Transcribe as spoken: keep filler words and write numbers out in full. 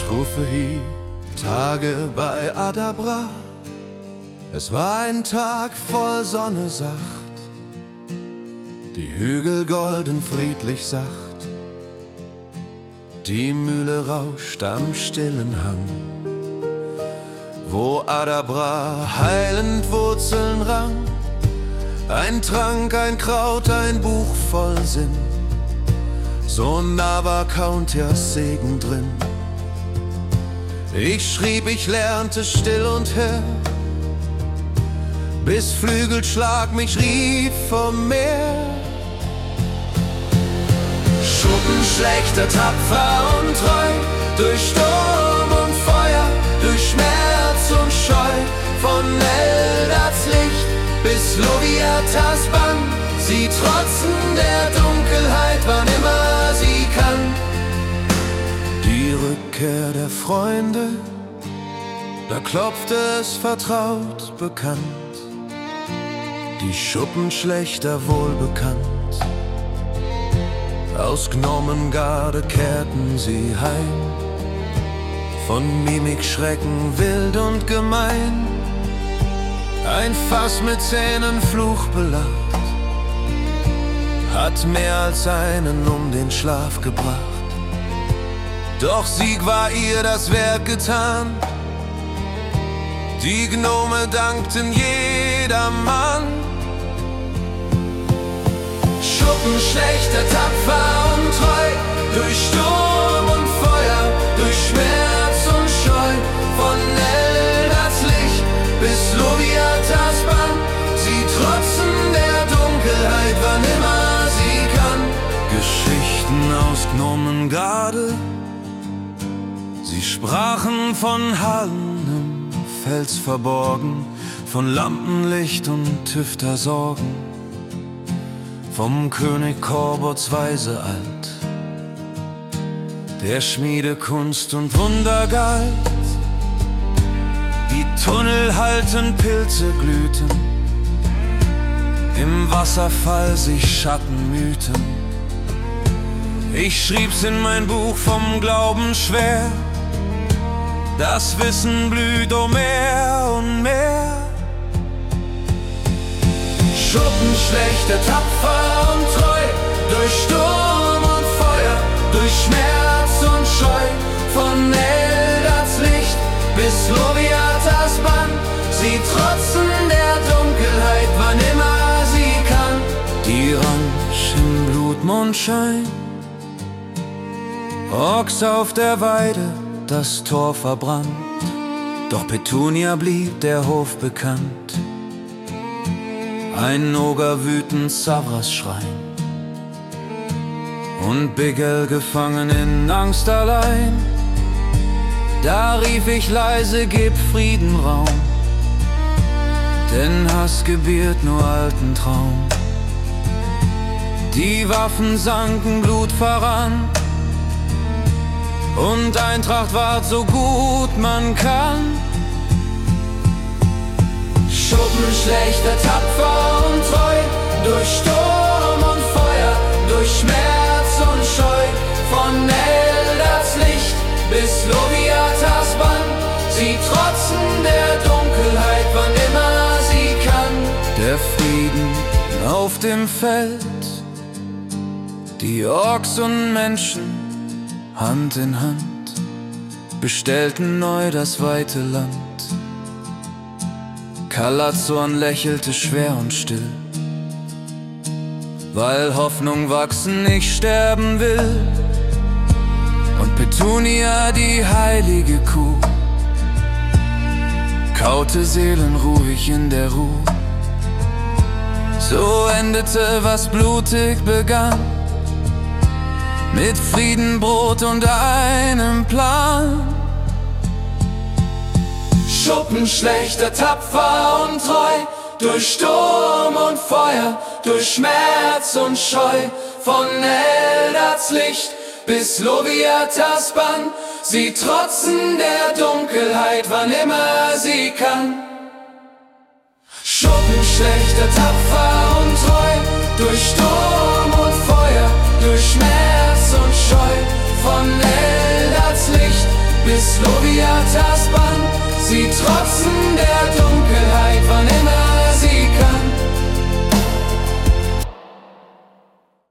Strophe hi Tage bei Adabra. Es war ein Tag voll Sonne sacht, die Hügel golden friedlich sacht, die Mühle rauscht am stillen Hang, wo Adabra heilend Wurzeln rang. Ein Trank, ein Kraut, ein Buch voll Sinn, so nah war Countias Segen drin. Ich schrieb, ich lernte still und hell, bis Flügelschlag mich rief vom Meer. Schuppenschlächter, tapfer und treu, durch Sturm und Feuer, durch Schmerz und Scheu, von Eldats Licht bis Loviatas Bann. Sie trotzen der Dunkelheit, wann immer sie kann. Die Rückkehr der Freunde, da klopfte es vertraut bekannt. Die Schuppenschlächter wohlbekannt, aus Gnomengarde kehrten sie heim, von Mimik Schrecken wild und gemein. Ein Fass mit Zähnen fluchbelacht hat mehr als einen um den Schlaf gebracht. Doch Sieg war ihr das Werk getan, die Gnome dankten jedermann. Schuppenschlächter, tapfer und treu, durch Sturm und Feuer, durch Schmerz und Scheu, von Eldats Licht bis Loviatas Bann. Sie trotzen der Dunkelheit, wann immer sie kann. Geschichten aus Gnomengarde, sie sprachen von Hallen im Fels verborgen, von Lampenlicht und Tüftersorgen, vom König Korbots Weise alt, der Schmiedekunst und Wunder galt. Die Tunnel halten, Pilze glühten, im Wasserfall sich Schatten mühten. Ich schrieb's in mein Buch vom Glauben schwer, das Wissen blüht um mehr und mehr. Schuppenschlächter, tapfer und treu, durch Sturm und Feuer, durch Schmerz und Scheu, von Eldats Licht bis Loviatas Bann. Sie trotzen der Dunkelheit, wann immer sie kann. Die Ranch im Blutmondschein, Ochs auf der Weide, das Tor verbrannt, doch Petunia blieb der Hof bekannt. Ein Noger wütend Savras schreien und Bigel gefangen in Angst allein. Da rief ich leise, gib Frieden Raum, denn Hass gebiert nur alten Traum. Die Waffen sanken, Blut voran, und Eintracht ward so gut man kann. Schuppenschlächter, tapfer und treu, durch Sturm und Feuer, durch Schmerz und Scheu, von Eldats Licht bis Loviatas Bann. Sie trotzen der Dunkelheit, wann immer sie kann. Der Frieden auf dem Feld, die Orks und Menschen Hand in Hand bestellten neu das weite Land. Kalatsorn lächelte schwer und still, weil Hoffnung wachsen nicht sterben will. Und Petunia, die heilige Kuh, kaute seelenruhig in der Ruhe. So endete, was blutig begann, mit Frieden, Brot und einem Plan. Schuppenschlächter, tapfer und treu, durch Sturm und Feuer, durch Schmerz und Scheu, von Eldats Licht bis Loviatas Bann. Sie trotzen der Dunkelheit, wann immer sie kann. Schuppenschlächter, tapfer und treu, durch Sturm und Feuer, durch Schmerz und Scheu, von Eldats Licht bis bis Loviatas Band. Sie trotzen der